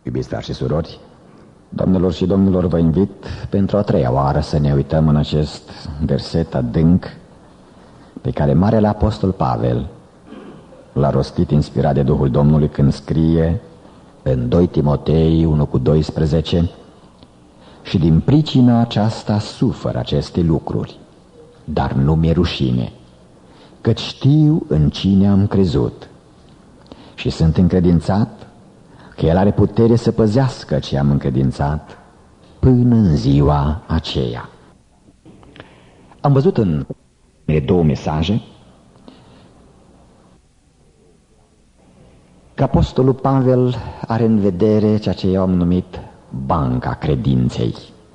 Iubiți frați și surori, doamnelor și domnilor, vă invit pentru a treia oară să ne uităm în acest verset adânc pe care Marele Apostol Pavel l-a rostit inspirat de Duhul Domnului când scrie în 2 Timotei 1:12: și din pricina aceasta sufăr aceste lucruri, dar nu mi-e rușine, căci știu în cine am crezut și sunt încredințat că El are putere să păzească ce am încredințat până în ziua aceea. Am văzut în două mesaje că Apostolul Pavel are în vedere ceea ce eu am numit banca credinței.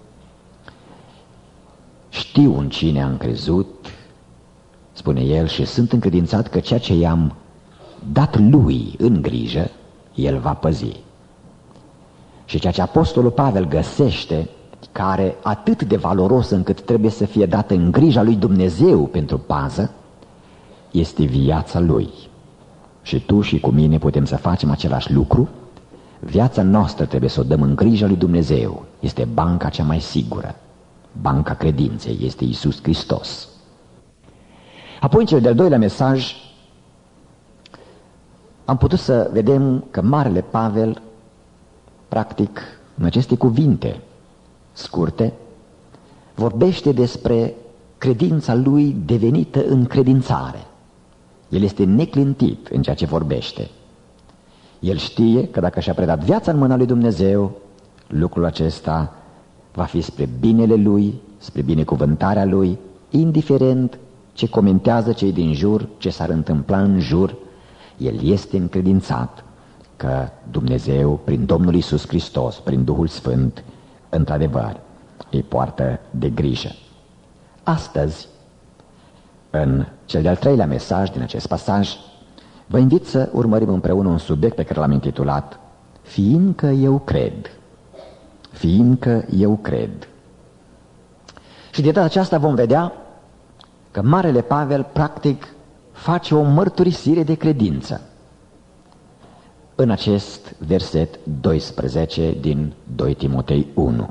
Știu în cine am crezut, spune el, și sunt încredințat că ceea ce i-am dat lui în grijă, el va păzi. Și ceea ce Apostolul Pavel găsește, care atât de valoros încât trebuie să fie dat în grija lui Dumnezeu pentru pază, este viața lui. Și tu și cu mine putem să facem același lucru. Viața noastră trebuie să o dăm în grija lui Dumnezeu. Este banca cea mai sigură. Banca credinței este Iisus Hristos. Apoi, în cel de-al doilea mesaj, am putut să vedem că Marele Pavel, practic, în aceste cuvinte scurte, vorbește despre credința lui devenită încredințare. El este neclintit în ceea ce vorbește. El știe că dacă și-a predat viața în mâna lui Dumnezeu, lucrul acesta va fi spre binele lui, spre binecuvântarea lui, indiferent ce comentează cei din jur, ce s-ar întâmpla în jur. El este încredințat că Dumnezeu, prin Domnul Iisus Hristos, prin Duhul Sfânt, într-adevăr, îi poartă de grijă. Astăzi, în cel de-al treilea mesaj din acest pasaj, vă invit să urmărim împreună un subiect pe care l-am intitulat Fiindcă eu cred. Fiindcă eu cred. Și de data aceasta vom vedea că Marele Pavel, practic, face o mărturisire de credință în acest verset 12 din 2 Timotei 1.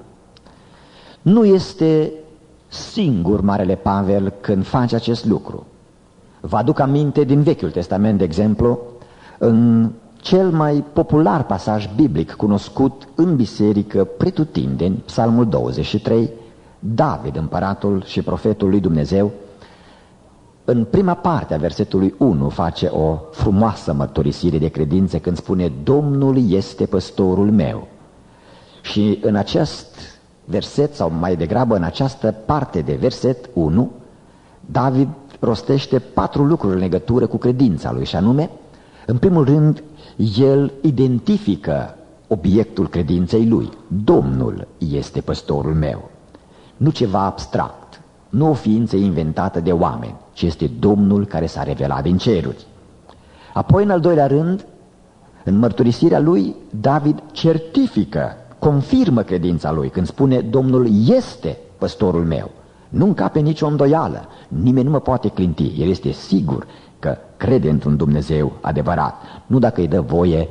Nu este singur Marele Pavel când face acest lucru. Vă aduc aminte din Vechiul Testament, de exemplu, în cel mai popular pasaj biblic cunoscut în biserică pretutindeni, Psalmul 23, David, împăratul și profetul lui Dumnezeu, în prima parte a versetului 1 face o frumoasă mărturisire de credință când spune: Domnul este păstorul meu. Și în acest verset, sau mai degrabă în această parte de verset 1, David rostește 4 lucruri în legătură cu credința lui, și anume, în primul rând, el identifică obiectul credinței lui. Domnul este păstorul meu. Nu ceva abstract, nu o ființă inventată de oameni, ci este Domnul care s-a revelat din ceruri. Apoi, în al doilea rând, în mărturisirea lui, David certifică, confirmă credința lui când spune: Domnul este păstorul meu. Nu încape nicio îndoială, nimeni nu mă poate clinti. El este sigur că crede într-un Dumnezeu adevărat. Nu dacă îi dă voie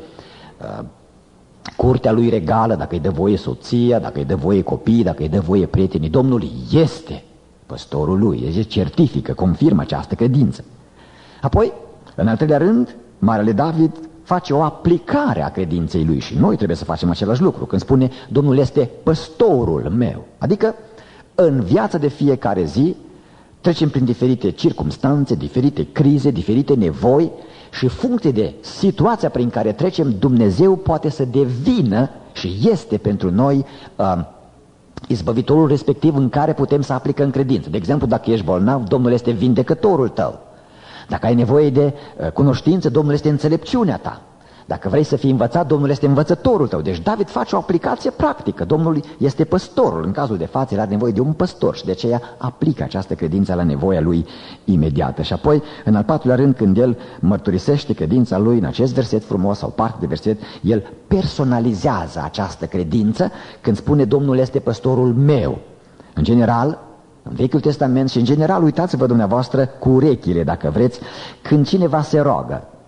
curtea lui regală, dacă îi dă voie soția, dacă îi dă voie copiii, dacă îi dă voie prietenii. Domnul este păstorul lui. El certifică, confirmă această credință. Apoi, în al treilea rând, Marele David face o aplicare a credinței lui, și noi trebuie să facem același lucru când spune: Domnul este păstorul meu. Adică, în viața de fiecare zi, trecem prin diferite circumstanțe, diferite crize, diferite nevoi, și funcție de situația prin care trecem, Dumnezeu poate să devină și este pentru noi izbăvitorul respectiv în care putem să aplicăm credință. De exemplu, dacă ești bolnav, Domnul este vindecătorul tău. Dacă ai nevoie de cunoștință, Domnul este înțelepciunea ta. Dacă vrei să fii învățat, Domnul este învățătorul tău. Deci David face o aplicație practică. Domnul este păstorul. În cazul de față, el are nevoie de un păstor și de aceea aplică această credință la nevoia lui imediată. Și apoi, în al patrulea rând, când el mărturisește credința lui în acest verset frumos sau parte de verset, el personalizează această credință când spune: Domnul este păstorul meu. În general, în Vechiul Testament și în general, uitați-vă dumneavoastră cu urechile, dacă vreți, când cineva se roagă,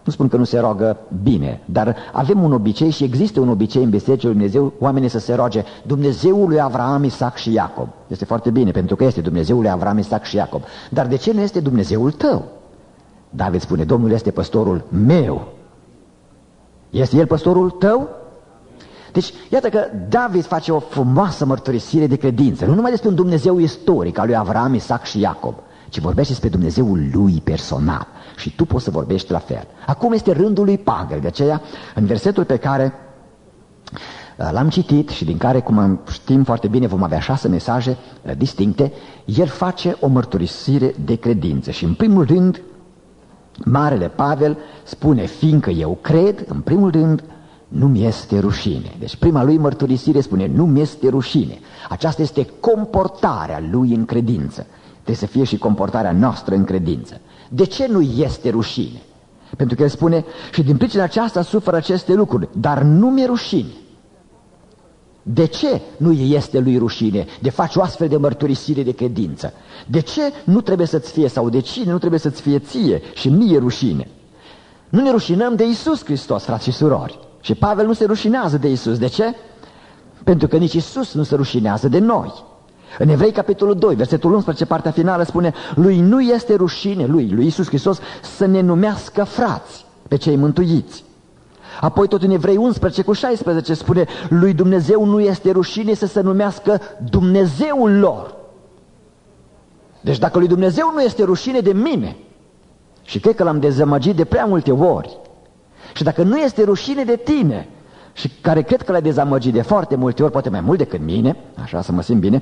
Nu spun că nu se roagă bine, dar avem un obicei și există un obicei în Bisericile lui Dumnezeu, oamenii să se roage Dumnezeul lui Avraam, Isaac și Iacob. Este foarte bine, pentru că este Dumnezeul lui Avraam, Isaac și Iacob. Dar de ce nu este Dumnezeul tău? David spune, Domnul este păstorul meu. Este El păstorul tău? Deci, iată că David face o frumoasă mărturisire de credință, nu numai despre un Dumnezeu istoric al lui Avraam, Isaac și Iacob, ci vorbește despre Dumnezeul lui personal. Și tu poți să vorbești la fel. Acum este rândul lui Pavel, de aceea, în versetul pe care l-am citit și din care, cum știm foarte bine, vom avea 6 mesaje distincte, el face o mărturisire de credință. Și în primul rând, Marele Pavel spune, fiindcă eu cred, în primul rând, nu-mi este rușine. Deci prima lui mărturisire spune, nu-mi este rușine. Aceasta este comportarea lui în credință. Trebuie să fie și comportarea noastră în credință. De ce nu este rușine? Pentru că el spune, și din pricina aceasta suferă aceste lucruri, dar nu mi-e rușine. De ce nu este lui rușine de faci o astfel de mărturisire de credință? De ce nu trebuie să-ți fie, sau de cine nu trebuie să-ți fie ție și mie rușine? Nu ne rușinăm de Iisus Hristos, frați și surori. Și Pavel nu se rușinează de Iisus. De ce? Pentru că nici Iisus nu se rușinează de noi. În Evrei, capitolul 2, versetul 11, partea finală spune, lui nu este rușine, lui Iisus Hristos, să ne numească frați pe cei mântuiți. Apoi tot în Evrei 11 cu 16 spune, lui Dumnezeu nu este rușine să se numească Dumnezeul lor. Deci dacă lui Dumnezeu nu este rușine de mine, și cred că l-am dezamăgit de prea multe ori, și dacă nu este rușine de tine, și care cred că l-ai dezamăgit de foarte multe ori, poate mai mult decât mine, așa să mă simt bine,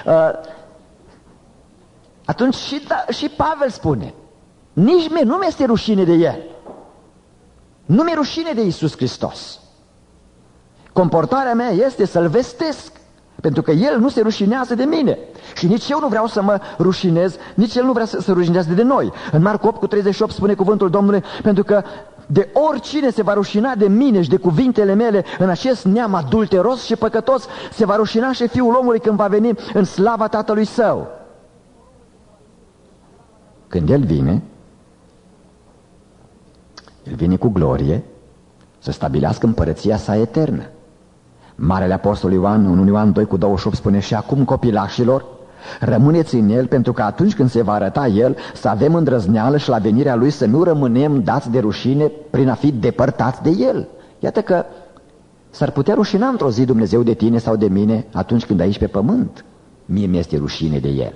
atunci și Pavel spune, nici mie nu mi-este rușine de el. Nu mi-e rușine de Iisus Hristos. Comportarea mea este să-L vestesc, pentru că El nu se rușinează de mine. Și nici eu nu vreau să mă rușinez, nici El nu vrea să se rușinează de noi. În Marcu 8 cu 38 spune cuvântul Domnului, pentru că de oricine se va rușina de mine și de cuvintele mele în acest neam adulteros și păcătos, se va rușina și Fiul omului când va veni în slava Tatălui Său. Când El vine cu glorie să stabilească împărăția sa eternă. Marele Apostol Ioan, în Ioan 2 cu 28 spune, și acum copilașilor, rămâneți în El, pentru că atunci când se va arăta El, să avem îndrăzneală și la venirea Lui să nu rămânem dați de rușine prin a fi depărtați de El. Iată că s-ar putea rușina într-o zi Dumnezeu de tine sau de mine atunci când aici pe pământ mie mi-este rușine de El.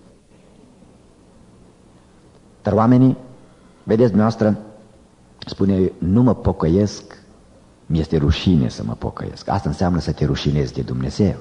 Dar oamenii, vedeți dumneavoastră, spune, nu mă pocăiesc, mi-este rușine să mă pocăiesc. Asta înseamnă să te rușinezi de Dumnezeu.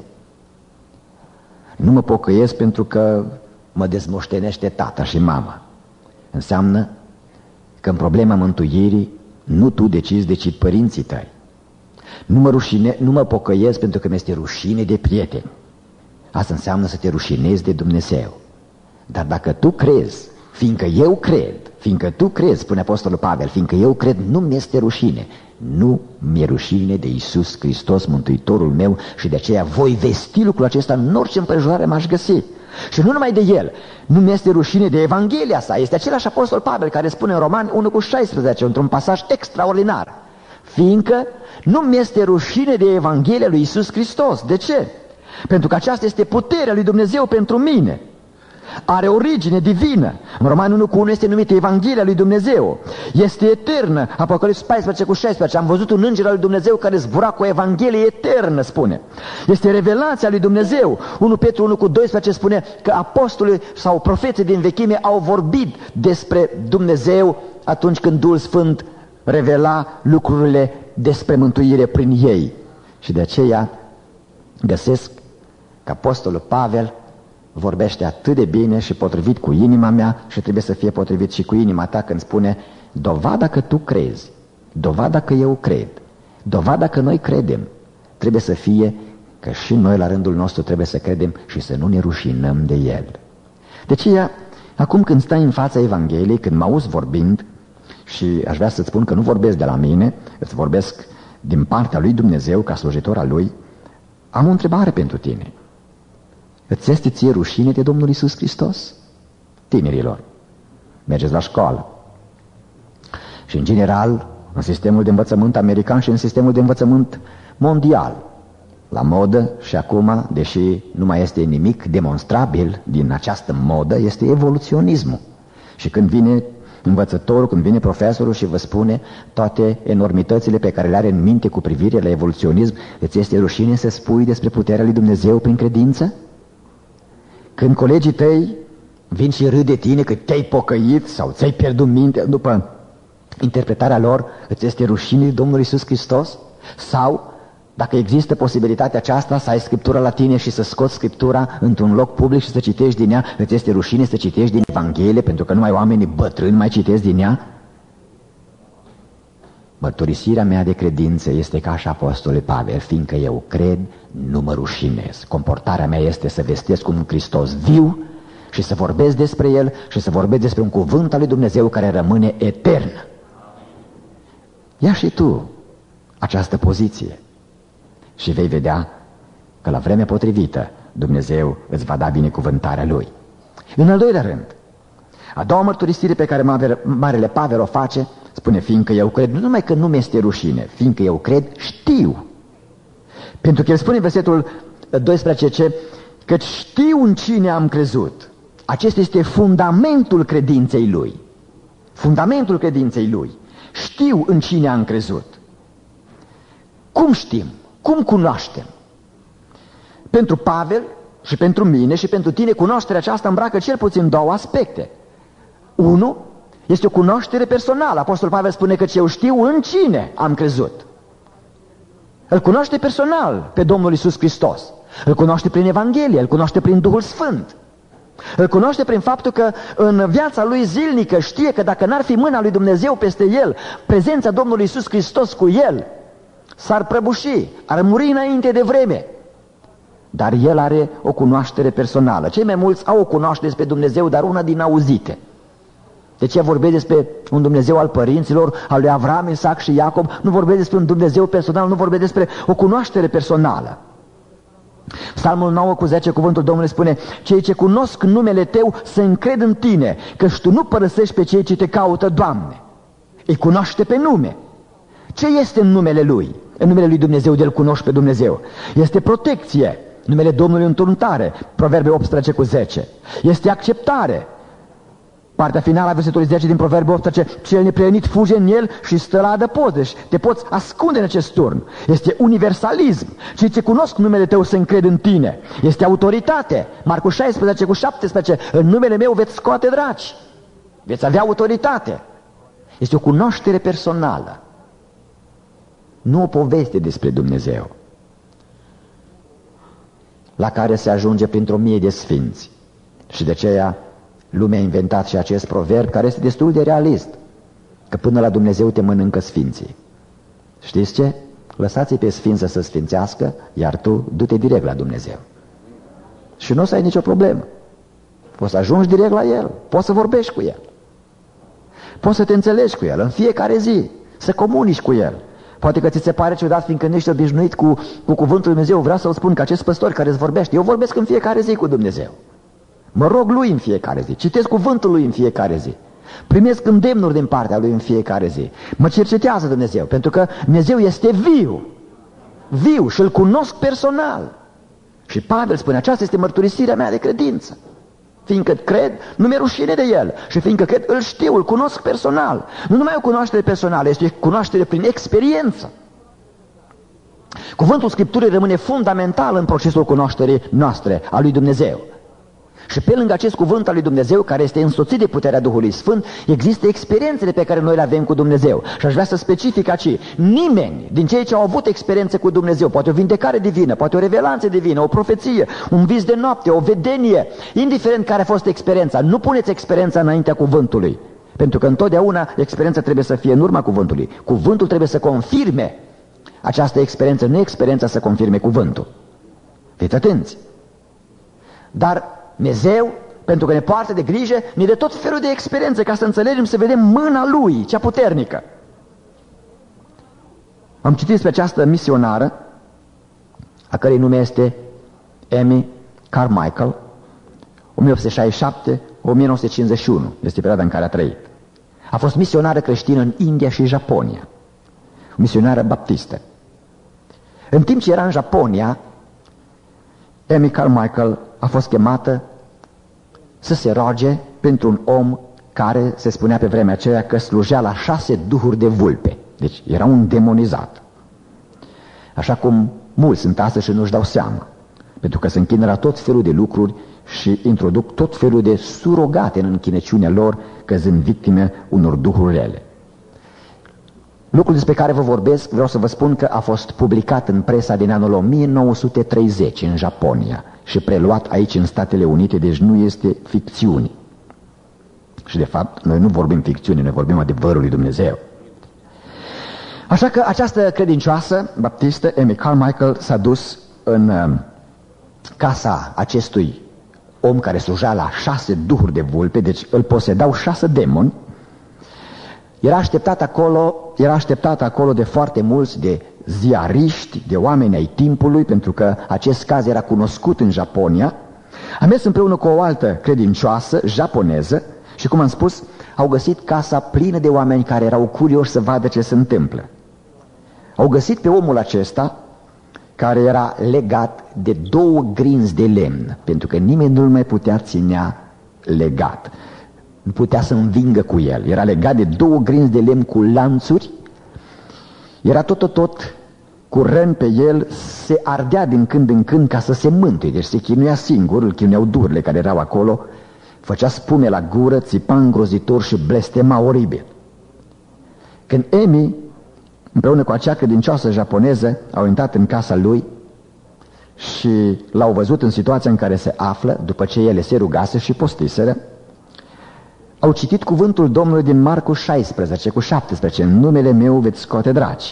Nu mă pocăiesc pentru că mă dezmoștenește tata și mama. Înseamnă că în problema mântuirii nu tu decizi, ci părinții tăi. Nu mă pocăiesc pentru că mi-este rușine de prieteni. Asta înseamnă să te rușinezi de Dumnezeu. Dar dacă tu crezi, fiindcă tu crezi, spune Apostolul Pavel, fiindcă eu cred, nu mi-este rușine. Nu mi-e rușine de Iisus Hristos, Mântuitorul meu, și de aceea voi vesti lucrul acesta în orice împrejurare m-aș găsi. Și nu numai de El, nu mi-este rușine de Evanghelia sa. Este același Apostol Pavel care spune în Romani 1 cu 16, într-un pasaj extraordinar, fiindcă nu mi-este rușine de Evanghelia lui Iisus Hristos. De ce? Pentru că aceasta este puterea lui Dumnezeu pentru mine. Are origine divină. În Romani 1 cu 1 este numită Evanghelia lui Dumnezeu. Este eternă. Apocalipsa 14 cu 16. Am văzut un înger al lui Dumnezeu care zbura cu o Evanghelie eternă, spune. Este revelația lui Dumnezeu. 1 Petru 1 cu 12 spune că apostolii sau profeții din vechime au vorbit despre Dumnezeu atunci când Duhul Sfânt revela lucrurile despre mântuire prin ei. Și de aceea găsesc că apostolul Pavel vorbește atât de bine și potrivit cu inima mea și trebuie să fie potrivit și cu inima ta când spune, dovada că tu crezi, dovada că eu cred, dovada că noi credem, trebuie să fie că și noi la rândul nostru trebuie să credem și să nu ne rușinăm de El. De aceea, acum când stai în fața Evangheliei, când mă auzi vorbind, și aș vrea să-ți spun că nu vorbesc de la mine, îți vorbesc din partea lui Dumnezeu ca slujitor al Lui, am o întrebare pentru tine. Îți este ție rușine de Domnul Iisus Hristos? Tinerilor, mergeți la școală. Și în general, în sistemul de învățământ american și în sistemul de învățământ mondial, la modă și acum, deși nu mai este nimic demonstrabil din această modă, este evoluționismul. Și când vine învățătorul, când vine profesorul și vă spune toate enormitățile pe care le are în minte cu privire la evoluționism, îți este rușine să spui despre puterea lui Dumnezeu prin credință? Când colegii tăi vin și râd de tine că te-ai pocăit sau ți-ai pierdut mintea după interpretarea lor, îți este rușine de Domnul Iisus Hristos? Sau, dacă există posibilitatea aceasta, să ai Scriptura la tine și să scoți Scriptura într-un loc public și să citești din ea, îți este rușine să citești din Evanghelie, pentru că numai oamenii bătrâni mai citesc din ea? Mărturisirea mea de credință este ca și apostolul Pavel, fiindcă eu cred, nu mă rușinez. Comportarea mea este să vestesc un Hristos viu și să vorbesc despre El și să vorbesc despre un cuvânt al lui Dumnezeu care rămâne etern. Ia și tu această poziție și vei vedea că la vremea potrivită Dumnezeu îți va da binecuvântarea Lui. În al doilea rând, a doua mărturisire pe care Marele Pavel o face, spune, fiindcă eu cred, nu numai că nu mi-este rușine, fiindcă eu cred, știu. Pentru că el spune în versetul 12 că știu în cine am crezut. Acesta este fundamentul credinței lui. Fundamentul credinței lui. Știu în cine am crezut. Cum știm? Cum cunoaștem? Pentru Pavel și pentru mine și pentru tine, cunoașterea aceasta îmbracă cel puțin două aspecte. Unu, este o cunoaștere personală. Apostolul Pavel spune că eu știu în cine am crezut. Îl cunoaște personal pe Domnul Iisus Hristos. Îl cunoaște prin Evanghelie, îl cunoaște prin Duhul Sfânt. Îl cunoaște prin faptul că în viața lui zilnică știe că dacă n-ar fi mâna lui Dumnezeu peste el, prezența Domnului Iisus Hristos cu el, s-ar prăbuși, ar muri înainte de vreme. Dar el are o cunoaștere personală. Cei mai mulți au o cunoaștere despre Dumnezeu, dar una din auzite. De ce vorbesc despre un Dumnezeu al părinților, al lui Avram, Isaac și Iacob? Nu vorbesc despre un Dumnezeu personal, nu vorbesc despre o cunoaștere personală. Psalmul 9:10, cuvântul Domnului spune: cei ce cunosc numele Tău se încred în Tine, căci Tu nu părăsești pe cei ce Te caută, Doamne. Îi cunoaște pe nume. Ce este în numele Lui? În numele Lui Dumnezeu, de-L cunoști pe Dumnezeu. Este protecție. Numele Domnului întuntare. Proverbe 18:10. Este acceptare. Partea finală a versetului 10 din Proverbe 18, cel neprihănit fuge în el și stă la adăpost, deci te poți ascunde în acest turn. Este universalism. Cei ce cunosc numele Tău se încred în Tine. Este autoritate. Marcu 16:17, în numele meu veți scoate draci. Veți avea autoritate. Este o cunoaștere personală. Nu o poveste despre Dumnezeu, la care se ajunge printr-o mie de sfinți. Și de aceea lumea a inventat și acest proverb, care este destul de realist, că până la Dumnezeu te mănâncă sfinții. Știți ce? Lăsați-i pe sfință să sfințească, iar tu du-te direct la Dumnezeu. Și nu o să ai nicio problemă. Poți să ajungi direct la El, poți să vorbești cu El, poți să te înțelegi cu El în fiecare zi, să comunici cu El. Poate că ți se pare ciudat, fiindcă nu ești obișnuit cu cuvântul lui Dumnezeu. Vreau să-l spun că acest păstor care îți vorbește, eu vorbesc în fiecare zi cu Dumnezeu. Mă rog Lui în fiecare zi, citesc cuvântul Lui în fiecare zi, primesc îndemnuri din partea Lui în fiecare zi. Mă cercetează Dumnezeu, pentru că Dumnezeu este viu, viu și îl cunosc personal. Și Pavel spune, aceasta este mărturisirea mea de credință. Fiindcă cred, nu mi-e rușine de El. Și fiindcă cred, îl știu, îl cunosc personal. Nu numai o cunoaștere personală, este o cunoaștere prin experiență. Cuvântul Scripturii rămâne fundamental în procesul cunoașterii noastre a lui Dumnezeu. Și pe lângă acest cuvânt al lui Dumnezeu, care este însoțit de puterea Duhului Sfânt, există experiențele pe care noi le avem cu Dumnezeu. Și aș vrea să specific aici, nimeni din cei ce au avut experiențe cu Dumnezeu, poate o vindecare divină, poate o revelație divină, o profeție, un vis de noapte, o vedenie, indiferent care a fost experiența, nu puneți experiența înaintea cuvântului. Pentru că întotdeauna experiența trebuie să fie în urma cuvântului. Cuvântul trebuie să confirme această experiență, nu experiența să confirme cuvântul. Fiți atenți! Dar Dumnezeu, pentru că ne poartă de grijă, ne dă tot felul de experiențe ca să înțelegem, să vedem mâna Lui, cea puternică. Am citit despre această misionară, a cărei nume este Amy Carmichael, 1867-1951, este perioada în care a trăit. A fost misionară creștină în India și Japonia, misionară baptistă. În timp ce era în Japonia, Amy Carmichael a fost chemată să se roage pentru un om care se spunea pe vremea aceea că slujea la 6 duhuri de vulpe. Deci era un demonizat. Așa cum mulți sunt astăzi și nu-și dau seama, pentru că se închină la tot felul de lucruri și introduc tot felul de surogate în închinăciunea lor, căzând victime unor duhuri rele. Lucrul despre care vă vorbesc, vreau să vă spun că a fost publicat în presa din anul 1930 în Japonia și preluat aici în Statele Unite, deci nu este ficțiune. Și de fapt, noi nu vorbim ficțiune, noi vorbim adevărul lui Dumnezeu. Așa că această credincioasă baptistă, Amy Carmichael, s-a dus în casa acestui om care sluja la 6 duhuri de vulpe, deci îl posedau 6 demoni. Era așteptat acolo de foarte mulți, de ziariști, de oameni ai timpului, pentru că acest caz era cunoscut în Japonia. A mers împreună cu o altă credincioasă japoneză și, cum am spus, au găsit casa plină de oameni care erau curioși să vadă ce se întâmplă. Au găsit pe omul acesta care era legat de 2 grinzi de lemn, pentru că nimeni nu-l mai putea ținea legat. Nu putea să învingă cu el. Era legat de 2 grinzi de lemn cu lanțuri. Era tot cu răni pe el, se ardea din când în când ca să se mântuie. Deci se chinuia singur, îl chinuiau durile care erau acolo, făcea spume la gură, țipa îngrozitor și blestema oribil. Când Amy, împreună cu acea credincioasă japoneză, au intrat în casa lui și l-au văzut în situația în care se află, după ce ele se rugase și postiseră, au citit cuvântul Domnului din Marcu 16:17, în numele meu veți scoate draci.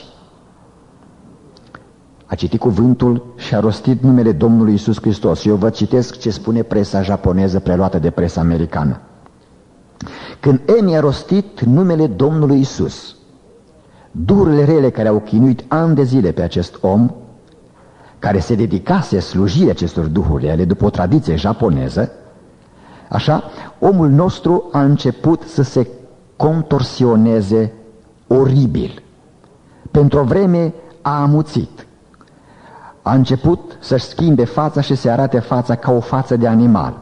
A citit cuvântul și a rostit numele Domnului Iisus Hristos. Eu vă citesc ce spune presa japoneză preluată de presa americană. Când Amy a rostit numele Domnului Iisus, duhurile rele care au chinuit ani de zile pe acest om, care se dedicase slujirii acestor duhuri rele după o tradiție japoneză, așa, omul nostru a început să se contorsioneze oribil. Pentru o vreme a amuțit. A început să-și schimbe fața și să arate fața ca o față de animal.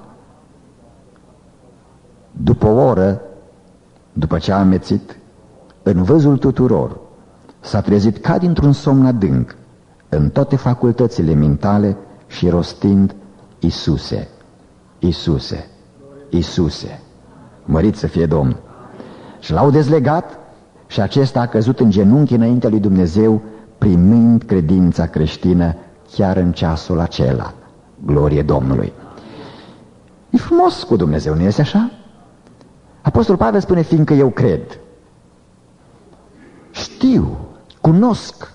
După o oră, după ce a amețit, în văzul tuturor, s-a trezit ca dintr-un somn adânc, în toate facultățile mentale și rostind: Iisuse, Iisuse, Iisuse, mărit să fie Domnul. Și l-au dezlegat și acesta a căzut în genunchi înaintea lui Dumnezeu, primind credința creștină chiar în ceasul acela. Glorie Domnului! E frumos cu Dumnezeu, nu este așa? Apostolul Pavel spune: fiindcă eu cred, știu, cunosc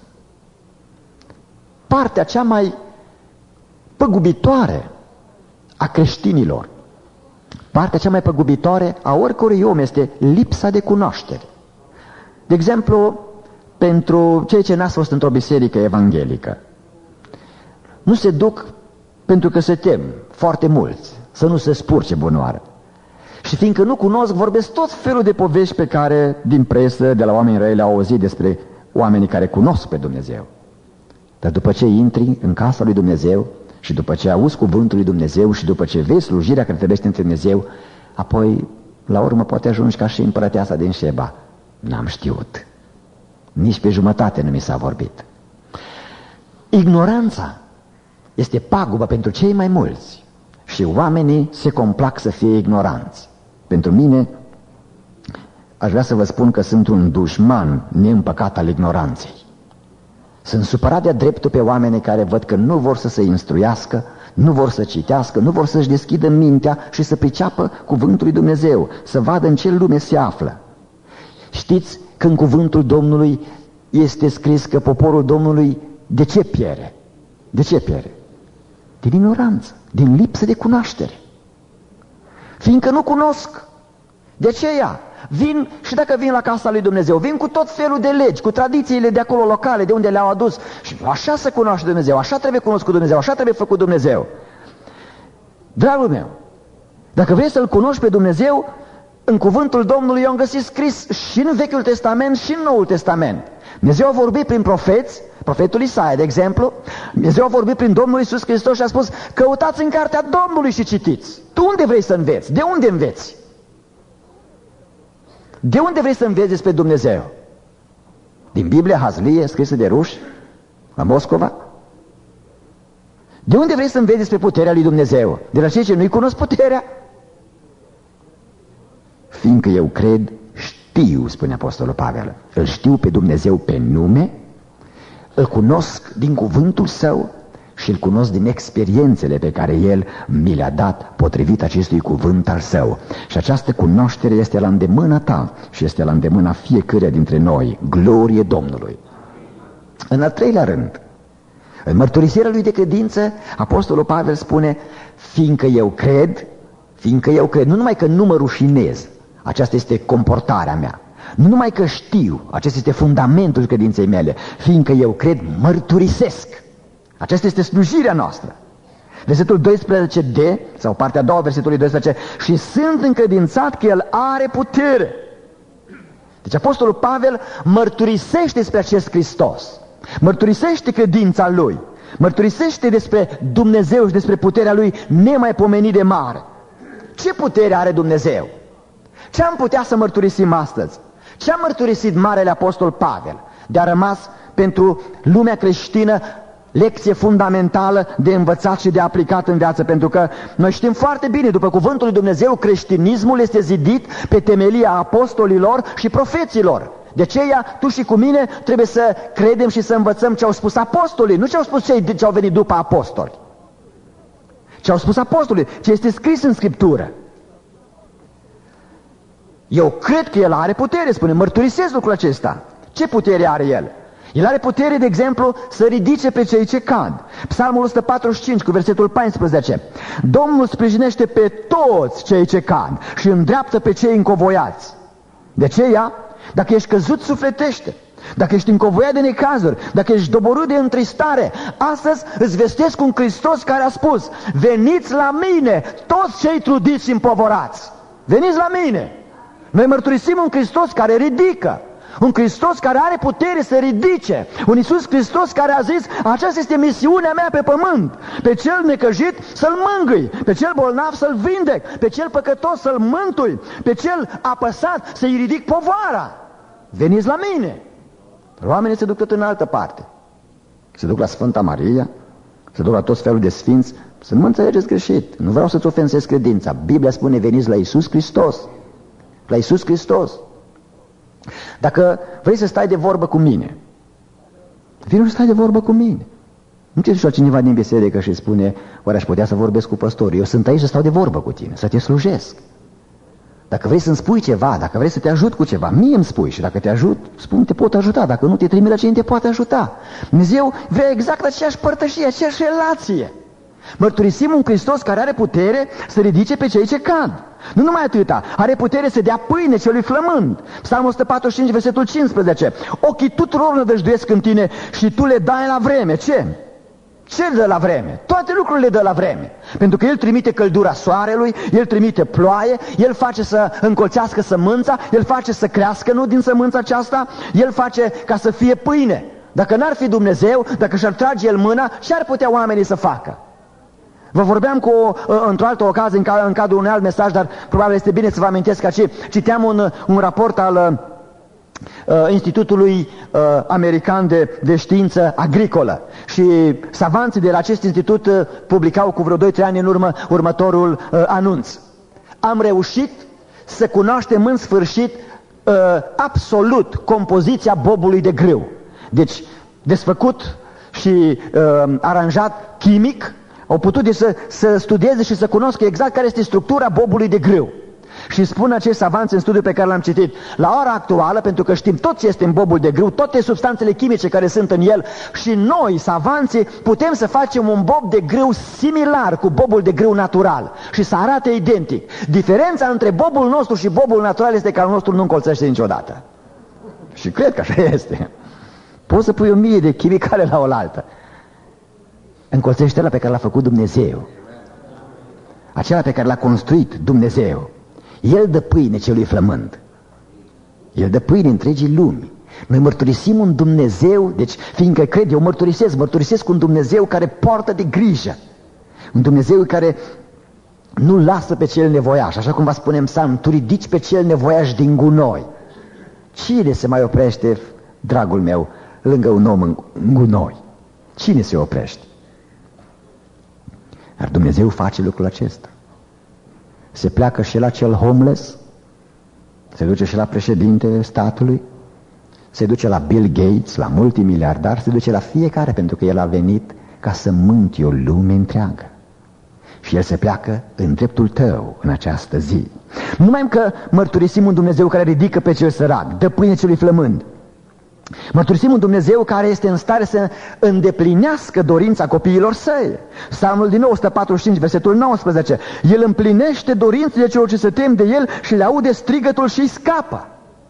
partea cea mai păgubitoare a creștinilor. Partea cea mai păgubitoare a oricărui om este lipsa de cunoaștere. De exemplu, pentru cei ce n-ați fost într-o biserică evanghelică, nu se duc pentru că se tem foarte mulți să nu se spurce bunoară. Și fiindcă nu cunosc, vorbesc tot felul de povești pe care din presă, de la oameni răi, le-au auzit despre oamenii care cunosc pe Dumnezeu. Dar după ce intri în casa lui Dumnezeu și după ce auzi cuvântul lui Dumnezeu și după ce vezi slujirea care trebuie între Dumnezeu, apoi, la urmă, poate ajungi ca și împărăteasa din Șeba. N-am știut. Nici pe jumătate nu mi s-a vorbit. Ignoranța este pagubă pentru cei mai mulți și oamenii se complac să fie ignoranți. Pentru mine, aș vrea să vă spun că sunt un dușman neîmpăcat al ignoranței. Sunt supărat de-a dreptul pe oamenii care văd că nu vor să se instruiască, nu vor să citească, nu vor să-și deschidă mintea și să priceapă cuvântul lui Dumnezeu, să vadă în ce lume se află. Știți că în cuvântul Domnului este scris că poporul Domnului de ce piere? De ce piere? Din ignoranță, din lipsă de cunoaștere. Fiindcă nu cunosc. De aceea vin, și dacă vin la casa lui Dumnezeu, vin cu tot felul de legi, cu tradițiile de acolo locale, de unde le-au adus. Și așa se cunoaște Dumnezeu, așa trebuie cunoscut Dumnezeu, așa trebuie făcut Dumnezeu. Dragul meu, dacă vrei să-L cunoști pe Dumnezeu, în cuvântul Domnului eu am găsit scris și în Vechiul Testament și în Noul Testament. Dumnezeu a vorbit prin profeți, profetul Isaia, de exemplu. Dumnezeu a vorbit prin Domnul Iisus Hristos și a spus: căutați în cartea Domnului și citiți. Tu unde vrei să înveți? De unde înveți? De unde vrei să înveți despre Dumnezeu? Din Biblia Hazlie, scrisă de ruși la Moscova? De unde vrei să înveți despre puterea lui Dumnezeu? De la cei ce nu-i cunosc puterea? Fiindcă eu cred, știu, spune Apostolul Pavel, îl știu pe Dumnezeu pe nume, îl cunosc din cuvântul său și îl cunosc din experiențele pe care el mi le-a dat potrivit acestui cuvânt al său. Și această cunoaștere este la îndemâna ta și este la îndemâna fiecăruia dintre noi. Glorie Domnului! În al treilea rând, în mărturisirea lui de credință, Apostolul Pavel spune: fiindcă eu cred, nu numai că nu mă rușinez, aceasta este comportarea mea, nu numai că știu, acesta este fundamentul credinței mele, fiindcă eu cred, mărturisesc. Aceasta este slujirea noastră. Versetul 12d, sau partea a doua versetului 12, și sunt încredințat că El are putere. Deci Apostolul Pavel mărturisește despre acest Hristos, mărturisește credința Lui, mărturisește despre Dumnezeu și despre puterea Lui nemaipomenit de mare. Ce putere are Dumnezeu? Ce am putea să mărturisim astăzi? Ce a mărturisit Marele Apostol Pavel? De a rămas pentru lumea creștină lecție fundamentală de învățat și de aplicat în viață, pentru că noi știm foarte bine, după cuvântul lui Dumnezeu, creștinismul este zidit pe temelia apostolilor și profeților. De aceea, tu și cu mine trebuie să credem și să învățăm ce au spus apostolii, nu ce au spus cei ce au venit după apostoli. Ce au spus apostolii, ce este scris în Scriptură. Eu cred că El are putere, spune, mărturisesc lucrul acesta. Ce putere are El? El are putere, de exemplu, să ridice pe cei ce cad. Psalmul 145 cu versetul 14. Domnul sprijinește pe toți cei ce cad și îndreaptă pe cei încovoiați. De aceea, dacă ești căzut sufletește, dacă ești încovoiat de necazuri, dacă ești doborât de întristare, astăzi îți vestesc un Hristos care a spus: veniți la mine, toți cei trudiți și împovorați. Veniți la mine. Noi mărturisim un Hristos care ridică, un Hristos care are putere să ridice, un Iisus Hristos care a zis: aceasta este misiunea mea pe pământ, pe cel necăjit să-l mângâi, pe cel bolnav să-l vindec, pe cel păcătos să-l mântui, pe cel apăsat să-i ridic povara. Veniți la mine. Oamenii se duc tot în altă parte, se duc la Sfânta Maria, se duc la toți felul de sfinți. Să nu mă înțelegeți greșit, nu vreau să-ți ofensez credința. Biblia spune: veniți la Iisus Hristos, la Iisus Hristos. Dacă vrei să stai de vorbă cu mine, vino și stai de vorbă cu mine. Nu te duci cineva din biserică și spune: oare aș putea să vorbesc cu păstorul? Eu sunt aici să stau de vorbă cu tine, să te slujesc. Dacă vrei să-mi spui ceva, dacă vrei să te ajut cu ceva, mie îmi spui, și dacă te ajut, spun, te pot ajuta. Dacă nu, te trimit la cine te poate ajuta. Dumnezeu vrea exact aceeași părtășie, aceeași relație. Mărturisim un Hristos care are putere să ridice pe cei ce cad. Nu numai atâta, are putere să dea pâine celui flămând. Psalmul 145, versetul 15. Ochii tuturor nădăjduiesc în tine și tu le dai la vreme. Ce? Ce dă la vreme? Toate lucrurile le dă la vreme. Pentru că El trimite căldura soarelui, El trimite ploaie, El face să încolțească sămânța, El face să crească, nu din sămânța aceasta, El face ca să fie pâine. Dacă n-ar fi Dumnezeu, dacă și-ar trage El mâna, ce ar putea oamenii să facă? Vă vorbeam într-o altă ocazie, în cadrul unui alt mesaj, dar probabil este bine să vă amintesc că citeam un raport al Institutului American de Știință Agricolă și savanții de la acest institut publicau cu vreo 2-3 ani în urmă următorul anunț: am reușit să cunoaștem în sfârșit absolut compoziția bobului de grâu. Deci desfăcut și aranjat chimic, au putut să studieze și să cunoască exact care este structura bobului de grâu. Și spun acești savanți în studiul pe care l-am citit: la ora actuală, pentru că știm tot ce este în bobul de grâu, toate substanțele chimice care sunt în el, și noi, savanții, putem să facem un bob de grâu similar cu bobul de grâu natural și să arate identic. Diferența între bobul nostru și bobul natural este că al nostru nu încolțește niciodată. Și cred că așa este. Poți să pui 1000 de chimicale la oaltă, încolțește ăla pe care l-a făcut Dumnezeu, acela pe care l-a construit Dumnezeu. El dă pâine celui flămând. El dă pâine întregii lumi. Noi mărturisim un Dumnezeu, deci fiindcă cred, eu mărturisesc un Dumnezeu care poartă de grijă. Un Dumnezeu care nu lasă pe cel nevoiaș, așa cum vă spunem Psalm, tu ridici pe cel nevoiaș din gunoi. Cine se mai oprește, dragul meu, lângă un om în gunoi? Cine se oprește? Dar Dumnezeu face lucrul acesta. Se pleacă și la cel homeless, se duce și la președintele statului, se duce la Bill Gates, la multimiliardar, se duce la fiecare, pentru că el a venit ca să mântuie o lume întreagă. Și el se pleacă în dreptul tău în această zi. Nu numai că mărturisim un Dumnezeu care ridică pe cel sărac, dă pâine celui flămând. Mărturisim un Dumnezeu care este în stare să îndeplinească dorința copiilor săi. Psalmul din 145, versetul 19. El împlinește dorințele celor ce se tem de el și le aude strigătul și îi scapă.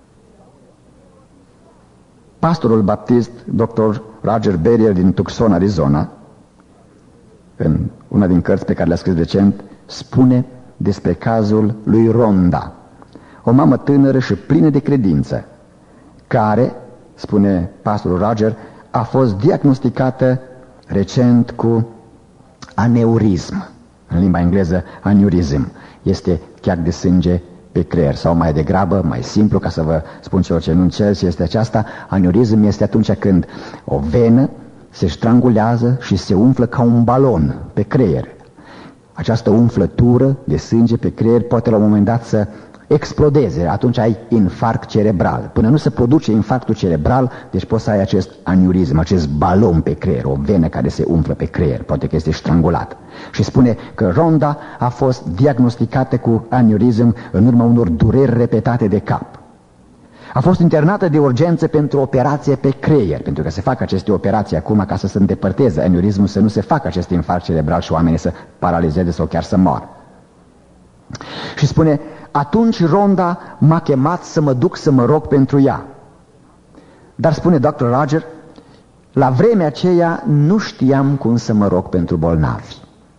Pastorul baptist, Dr. Roger Berrier din Tucson, Arizona, în una din cărți pe care le-a scris recent, spune despre cazul lui Rhonda, o mamă tânără și plină de credință, care, spune pastorul Roger, a fost diagnosticată recent cu aneurism. În limba engleză, aneurism este chiar de sânge pe creier, sau mai degrabă, mai simplu, ca să vă spun celor ce nu încerci, este aceasta. Aneurism este atunci când o venă se strangulează și se umflă ca un balon pe creier. Această umflătură de sânge pe creier poate la un moment dat să explodeze, atunci ai infarct cerebral. Până nu se produce infarctul cerebral, deci poți să ai acest aneurism, acest balon pe creier, o venă care se umflă pe creier, poate că este strangulat. Și spune că Rhonda a fost diagnosticată cu aneurism în urma unor dureri repetate de cap. A fost internată de urgență pentru operație pe creier, pentru că se fac aceste operații acum ca să se îndepărteze aneurismul, să nu se facă acest infarct cerebral și oamenii să paralizeze sau chiar să moară. Și spune, atunci Rhonda m-a chemat să mă duc să mă rog pentru ea. Dar spune Dr. Roger, la vremea aceea nu știam cum să mă rog pentru bolnavi.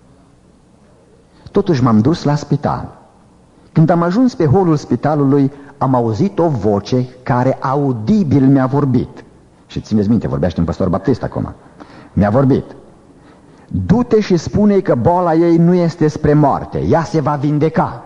Totuși m-am dus la spital. Când am ajuns pe holul spitalului, am auzit o voce care audibil mi-a vorbit. Și țineți minte, vorbește un păstor baptist acum. Mi-a vorbit. Du-te și spune-i că boala ei nu este spre moarte, ea se va vindeca.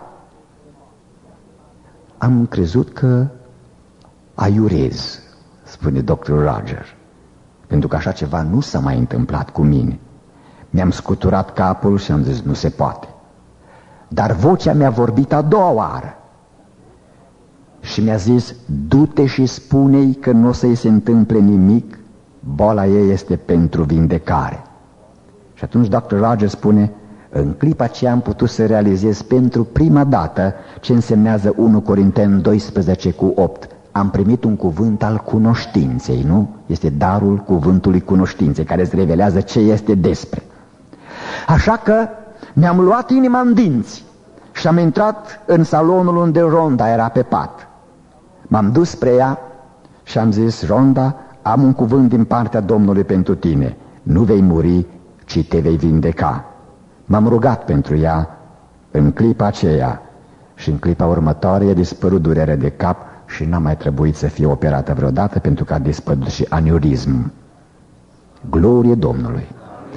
Am crezut că aiurez, spune Dr. Roger, pentru că așa ceva nu s-a mai întâmplat cu mine. Mi-am scuturat capul și am zis, nu se poate. Dar vocea mi-a vorbit a doua oară și mi-a zis, du-te și spune-i că nu o să-i se întâmple nimic, boala ei este pentru vindecare. Și atunci Dr. Roger spune, în clipa aceea am putut să realizez pentru prima dată ce însemnează 1 Corinteni 12:8. Am primit un cuvânt al cunoștinței, nu? Este darul cuvântului cunoștinței, care îți revelează ce este despre. Așa că mi-am luat inima în dinți și am intrat în salonul unde Rhonda era pe pat. M-am dus spre ea și am zis, Rhonda, am un cuvânt din partea Domnului pentru tine. Nu vei muri, ci te vei vindeca. M-am rugat pentru ea în clipa aceea și în clipa următoare a dispărut durerea de cap și n-a mai trebuit să fie operată vreodată, pentru că a dispărut și aneurism. Glorie Domnului!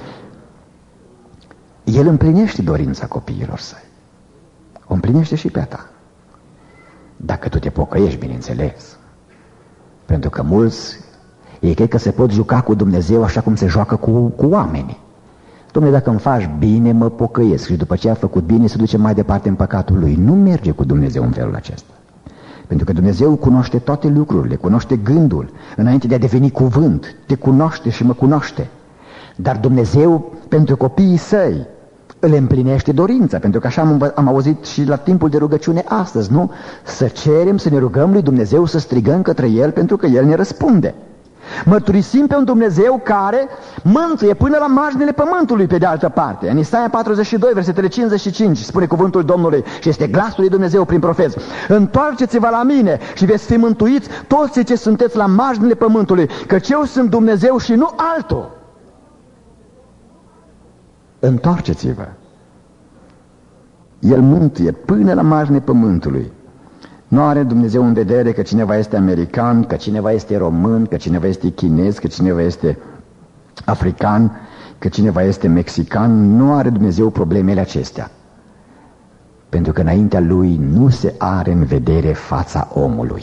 El împlinește dorința copiilor săi. O împlinește și pe a ta. Dacă tu te pocăiești, bineînțeles. Pentru că mulți, ei cred că se pot juca cu Dumnezeu așa cum se joacă cu oamenii. Dom'le, dacă îmi faci bine, mă pocăiesc și după ce a făcut bine se duce mai departe în păcatul lui. Nu merge cu Dumnezeu în felul acesta. Pentru că Dumnezeu cunoaște toate lucrurile, cunoaște gândul. Înainte de a deveni cuvânt, te cunoaște și mă cunoaște. Dar Dumnezeu, pentru copiii săi, îl împlinește dorința, pentru că așa am auzit și la timpul de rugăciune astăzi, nu? Să cerem, să ne rugăm lui Dumnezeu, să strigăm către El, pentru că El ne răspunde. Mărturisim pe un Dumnezeu care mântuie până la marginile pământului, pe de altă parte. În Isaia 42, versetele 55, spune cuvântul Domnului și este glasul lui Dumnezeu prin profet: întoarceți-vă la mine și veți fi mântuiți toți cei ce sunteți la marginile pământului, căci eu sunt Dumnezeu și nu altul. Întoarceți-vă. El mântuie până la marginea pământului. Nu are Dumnezeu în vedere că cineva este american, că cineva este român, că cineva este chinez, că cineva este african, că cineva este mexican. Nu are Dumnezeu problemele acestea. Pentru că înaintea Lui nu se are în vedere fața omului.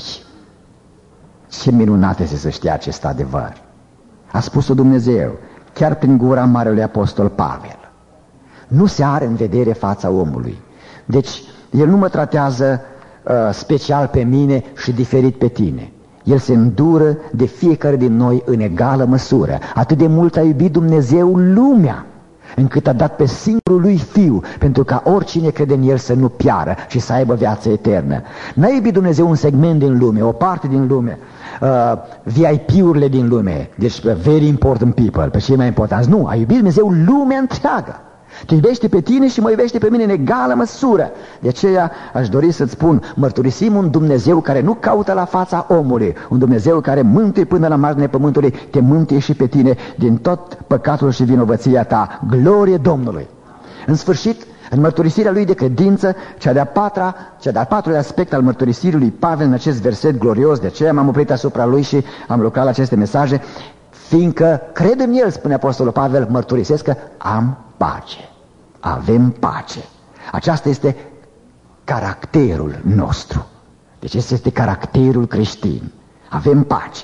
Ce minunat este să știa acest adevăr. A spus-o Dumnezeu, chiar prin gura Marelui Apostol Pavel. Nu se are în vedere fața omului. Deci, El nu mă tratează special pe mine și diferit pe tine. El se îndură de fiecare din noi în egală măsură. Atât de mult a iubit Dumnezeu lumea, încât a dat pe singurul Lui Fiu, pentru ca oricine crede în El să nu piară, ci să aibă viață eternă. N-a iubit Dumnezeu un segment din lume, o parte din lume, VIP-urile din lume, deci very important people, pe cei mai importanți. Nu, a iubit Dumnezeu lumea întreagă. Te iubește pe tine și mă iubește pe mine în egală măsură. De aceea aș dori să-ți spun, mărturisim un Dumnezeu care nu caută la fața omului, un Dumnezeu care mântuie până la marginea pământului, te mântuie și pe tine din tot păcatul și vinovăția ta. Glorie Domnului! În sfârșit, în mărturisirea lui de credință, cea de-al patrulea aspect al mărturisirii lui Pavel în acest verset glorios, de aceea m-am oprit asupra lui și am lucrat la aceste mesaje, fiindcă cred în El, spune Apostolul Pavel, mărturisesc că am pace. Avem pace. Aceasta este caracterul nostru. Deci acesta este caracterul creștin. Avem pace.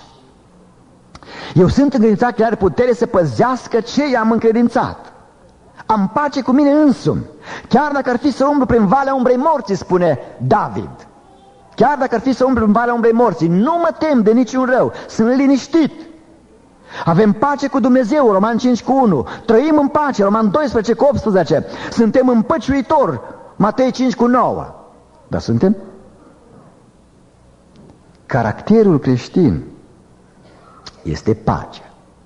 Eu sunt încredințat că are putere să păzească ce i-am încredințat. Am pace cu mine însumi. Chiar dacă ar fi să umblu prin valea umbrei morții, spune David. Chiar dacă ar fi să umblu prin valea umbrei morții, nu mă tem de niciun rău. Sunt liniștit. Avem pace cu Dumnezeu, Roman 5:1. Trăim în pace, Roman 12:18. Suntem împăciuitori, Matei 5:9. Dar suntem? Caracterul creștin este pacea.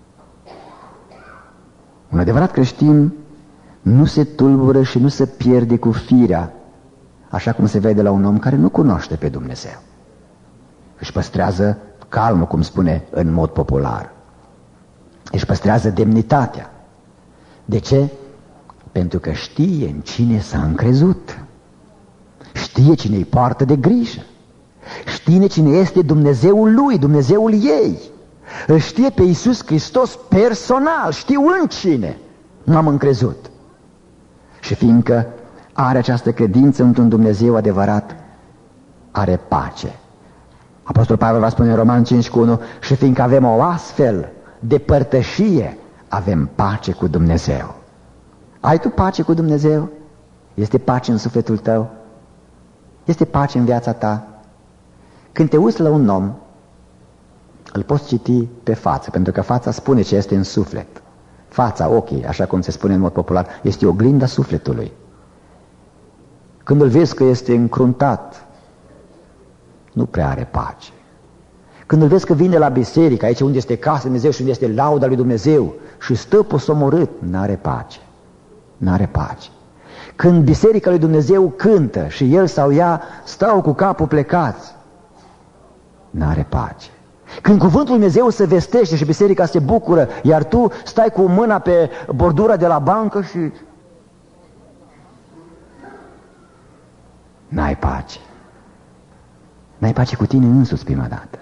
Un adevărat creștin nu se tulbură și nu se pierde cu firea, așa cum se vede la un om care nu cunoaște pe Dumnezeu. Își păstrează calmul, cum spune în mod popular. Își păstrează demnitatea. De ce? Pentru că știe în cine s-a încrezut. Știe cine îi poartă de grijă. Știe cine este Dumnezeul lui, Dumnezeul ei. Îl știe pe Iisus Hristos personal. Știu în cine m-am încrezut. Și fiindcă are această credință într-un Dumnezeu adevărat, are pace. Apostolul Pavel va spune în Roman 5:1, și fiindcă avem o astfel de părtășie, avem pace cu Dumnezeu. Ai tu pace cu Dumnezeu? Este pace în sufletul tău? Este pace în viața ta? Când te uiți la un om, îl poți citi pe față, pentru că fața spune ce este în suflet. Fața, ochii, așa cum se spune în mod popular, este oglinda sufletului. Când îl vezi că este încruntat, nu prea are pace. Când îl vezi că vine la biserică, aici unde este casa lui Dumnezeu și unde este lauda lui Dumnezeu, și stă posomorât, n-are pace. N-are pace. Când biserica lui Dumnezeu cântă și el sau ea stau cu capul plecați, n-are pace. Când cuvântul lui Dumnezeu se vestește și biserica se bucură, iar tu stai cu mâna pe bordura de la bancă și n-ai pace. N-ai pace cu tine însuți prima dată.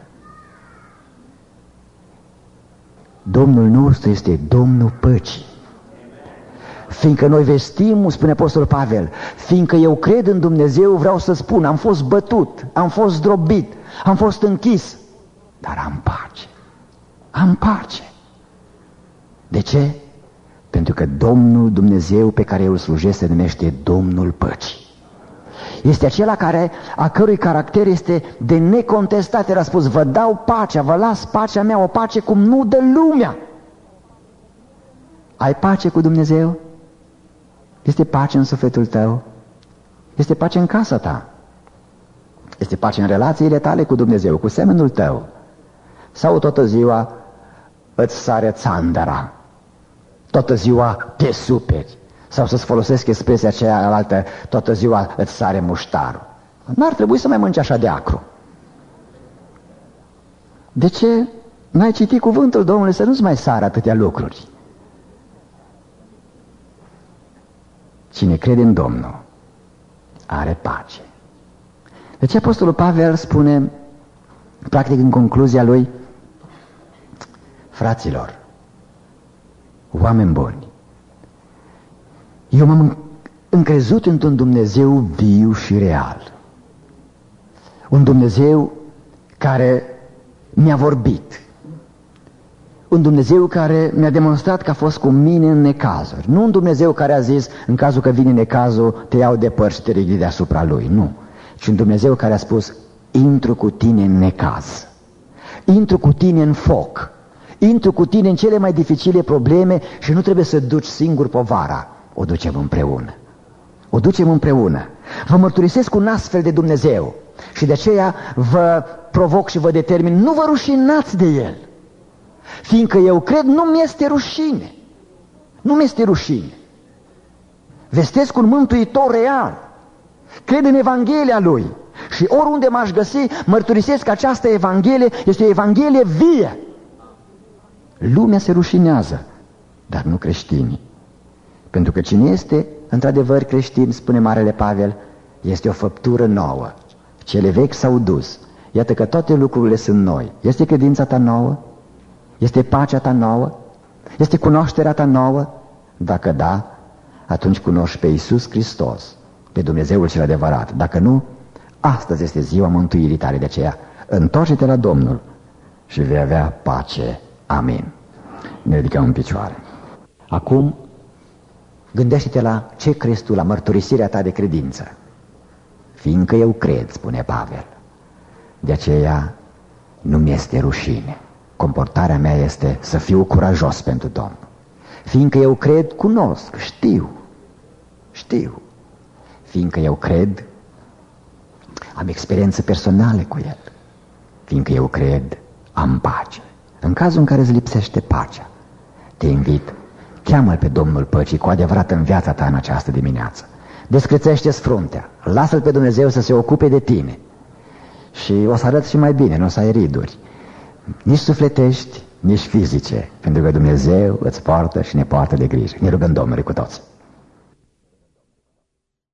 Domnul nostru este Domnul păcii. Fiindcă noi vestim, spune Apostolul Pavel, fiindcă eu cred în Dumnezeu, vreau să spun, am fost bătut, am fost zdrobit, am fost închis, dar am pace. Am pace. De ce? Pentru că Domnul Dumnezeu pe care eu îl slujesc se numește Domnul păcii. Este acela a cărui caracter este de necontestat. Era spus, vă dau pacea, vă las pacea mea, o pace cum nu dă lumea. Ai pace cu Dumnezeu? Este pace în sufletul tău? Este pace în casa ta? Este pace în relațiile tale cu Dumnezeu, cu semenul tău? Sau toată ziua îți sare țandăra? Toată ziua te superi? Sau să-ți folosesc expresia cealaltă, toată ziua îți sare muștarul? N-ar trebui să mai mănânci așa de acru. De ce n-ai citit cuvântul Domnului să nu-ți mai sară atâtea lucruri? Cine crede în Domnul are pace. Deci Apostolul Pavel spune, practic în concluzia lui, fraților, oameni buni, eu m-am încrezut într-un Dumnezeu viu și real. Un Dumnezeu care mi-a vorbit. Un Dumnezeu care mi-a demonstrat că a fost cu mine în necazuri. Nu un Dumnezeu care a zis, în cazul că vine necazul, te iau de părți și te ridici deasupra lui. Nu. Ci un Dumnezeu care a spus, intru cu tine în necaz. Intru cu tine în foc. Intru cu tine în cele mai dificile probleme și nu trebuie să duci singur povara. O ducem împreună. O ducem împreună. Vă mărturisesc un astfel de Dumnezeu și de aceea vă provoc și vă determin, nu vă rușinați de El. Fiindcă eu cred, nu mi-este rușine. Nu mi-este rușine. Vestesc un mântuitor real. Cred în Evanghelia Lui. Și oriunde m-aș găsi, mărturisesc că această Evanghelie este o Evanghelie vie. Lumea se rușinează, dar nu creștinii. Pentru că cine este într-adevăr creștin, spune Marele Pavel, este o făptură nouă. Cele vechi s-au dus. Iată că toate lucrurile sunt noi. Este credința ta nouă? Este pacea ta nouă? Este cunoașterea ta nouă? Dacă da, atunci cunoști pe Iisus Hristos, pe Dumnezeul cel adevărat. Dacă nu, astăzi este ziua mântuirii tale. De aceea, întoarce-te la Domnul și vei avea pace. Amin. Ne ridicăm în picioare. Acum, gândește-te la ce crezi tu, la mărturisirea ta de credință. Fiindcă eu cred, spune Pavel, de aceea nu mi-este rușine. Comportarea mea este să fiu curajos pentru Domnul. Fiindcă eu cred, cunosc, știu. Fiindcă eu cred, am experiențe personale cu El. Fiindcă eu cred, am pace. În cazul în care îți lipsește pacea, te invit, cheamă-L pe Domnul Păcii cu adevărat în viața ta în această dimineață. Descrețește-ți fruntea, lasă-L pe Dumnezeu să se ocupe de tine și o să arăți și mai bine, nu o să ai riduri, nici sufletești, nici fizice, pentru că Dumnezeu îți poartă și ne poartă de grijă. Ne rugăm Domnului cu toți.